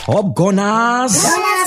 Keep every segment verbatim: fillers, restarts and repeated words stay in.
Up Gunners!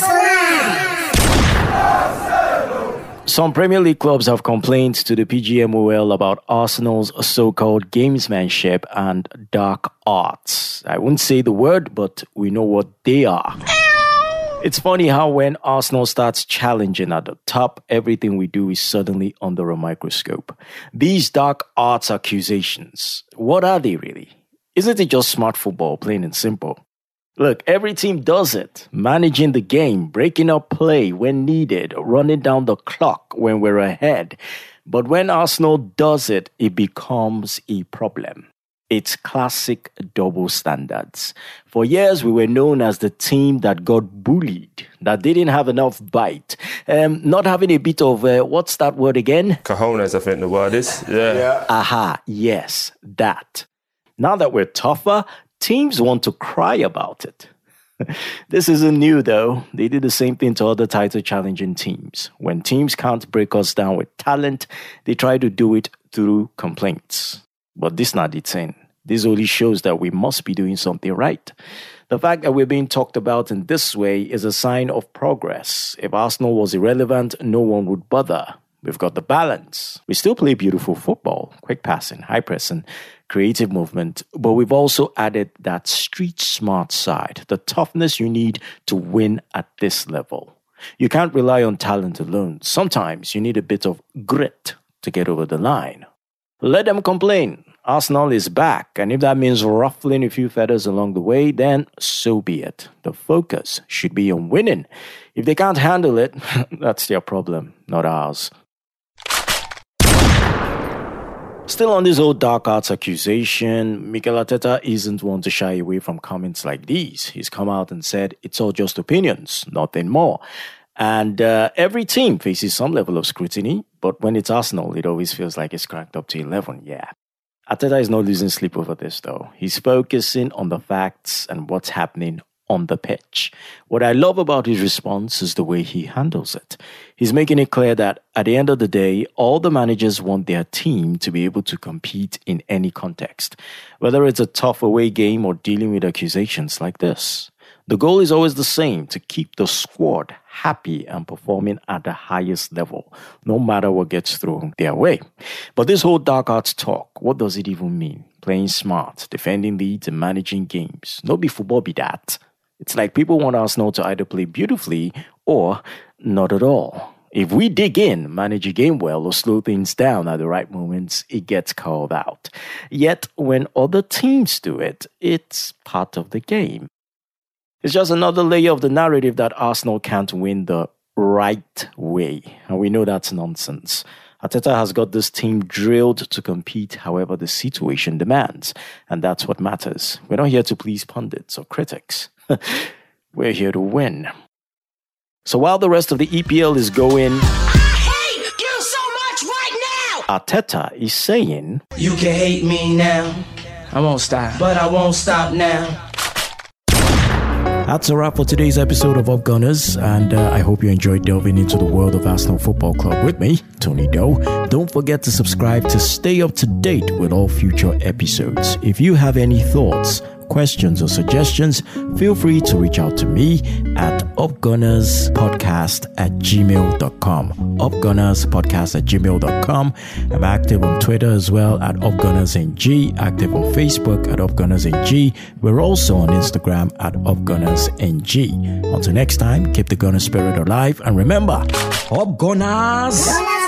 Some Premier League clubs have complained to the P G M O L about Arsenal's so-called gamesmanship and dark arts. I wouldn't say the word, but we know what they are. It's funny how when Arsenal starts challenging at the top, everything we do is suddenly under a microscope. These dark arts accusations, what are they really? Isn't it just smart football, plain and simple? Look, every team does it. Managing the game, breaking up play when needed, running down the clock when we're ahead. But when Arsenal does it, it becomes a problem. It's classic double standards. For years, we were known as the team that got bullied, that didn't have enough bite. Um, not having a bit of, uh, what's that word again? Cojones, I think the word is. Yeah. yeah. Aha, yes, that. Now that we're tougher, teams want to cry about it. This isn't new, though. They did the same thing to other title-challenging teams. When teams can't break us down with talent, they try to do it through complaints. But this not the thing. This only shows that we must be doing something right. The fact that we're being talked about in this way is a sign of progress. If Arsenal was irrelevant, no one would bother. We've got the balance. We still play beautiful football, quick passing, high pressing, creative movement, but we've also added that street smart side, the toughness you need to win at this level. You can't rely on talent alone. Sometimes you need a bit of grit to get over the line. Let them complain. Arsenal is back, and if that means ruffling a few feathers along the way, then so be it. The focus should be on winning. If they can't handle it, that's their problem, not ours. Still on this old dark arts accusation, Mikel Arteta isn't one to shy away from comments like these. He's come out and said it's all just opinions, nothing more. And uh, every team faces some level of scrutiny, but when it's Arsenal, it always feels like it's cracked up to eleven, yeah. Arteta is not losing sleep over this, though. He's focusing on the facts and what's happening on the pitch. What I love about his response is the way he handles it. He's making it clear that at the end of the day, all the managers want their team to be able to compete in any context, whether it's a tough away game or dealing with accusations like this. The goal is always the same, to keep the squad happy and performing at the highest level, no matter what gets thrown their way. But this whole dark arts talk, what does it even mean? Playing smart, defending leads and managing games. No be football be that. It's like people want Arsenal to either play beautifully or not at all. If we dig in, manage a game well, or slow things down at the right moments, it gets called out. Yet, when other teams do it, it's part of the game. It's just another layer of the narrative that Arsenal can't win the right way. And we know that's nonsense. Arteta has got this team drilled to compete however the situation demands. And that's what matters. We're not here to please pundits or critics. We're here to win. So while the rest of the E P L is going, I hate you so much right now! Arteta is saying, you can hate me now, I won't stop, but I won't stop now. That's a wrap for today's episode of Up Gunners, and uh, I hope you enjoyed delving into the world of Arsenal Football Club with me, Tony Doe. Don't forget to subscribe to stay up to date with all future episodes. If you have any thoughts, questions or suggestions, feel free to reach out to me at upgunnerspodcast at gmail dot com. upgunnerspodcast at gmail dot com. I'm active on Twitter as well at upgunnersng, active on Facebook at upgunnersng. We're also on Instagram at upgunnersng. Until next time, keep the Gunner spirit alive, and remember, Up Gunners!